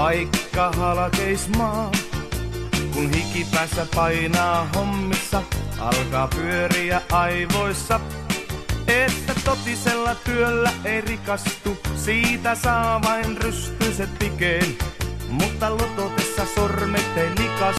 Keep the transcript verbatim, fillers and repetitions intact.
Vaikka halkeismaa, kun hikipäässä painaa hommissa, alkaa pyöriä aivoissa. Että totisella työllä ei rikastu, siitä saa vain rystyset pikeen. Mutta lototessa sormet ei likastu.